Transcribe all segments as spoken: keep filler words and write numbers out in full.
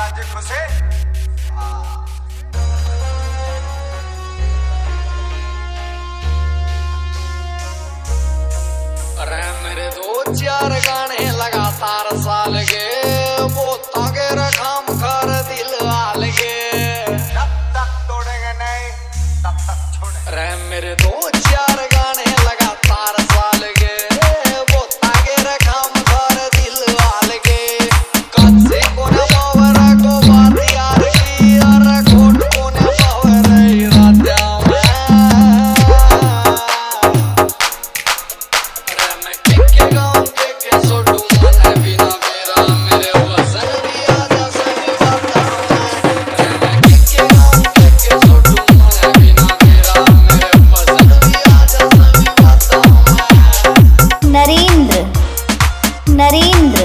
राजे खुशे अरे मेरे दो चार गाने लगातार साल के वो तागे रखाम कर दिल आल के तब तक तोड़ेंगे नहीं तब तक छोड़ेंगे। अरे मेरे दो चार गाने लगातार साल के वो तागे रखाम कर दिल आल के कच्चे कोने बावरा को बात यार की अरे खोट कोने बावरा इरादा नरेंद्र नरेंद्र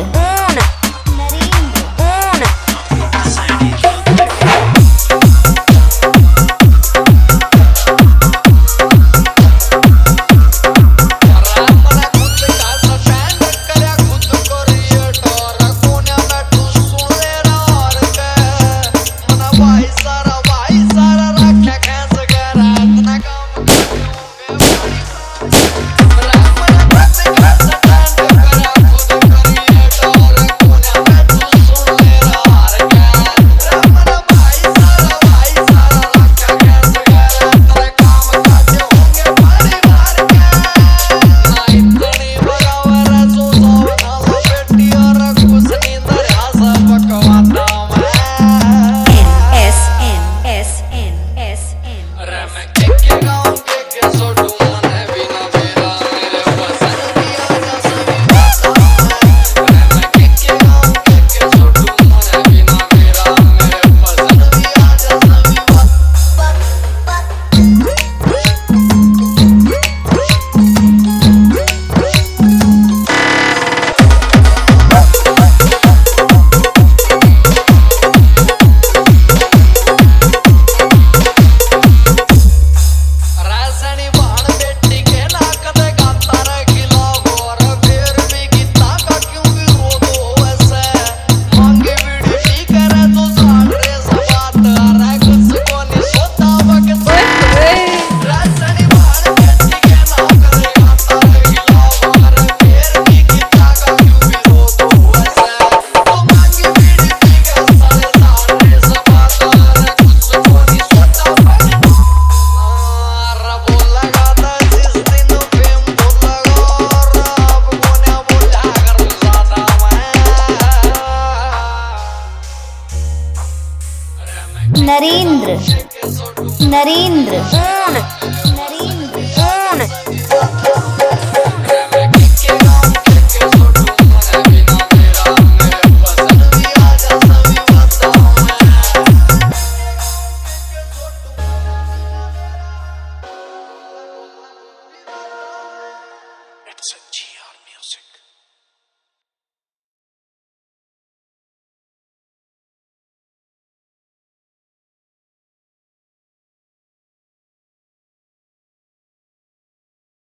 नरेंद्र नरेंद्र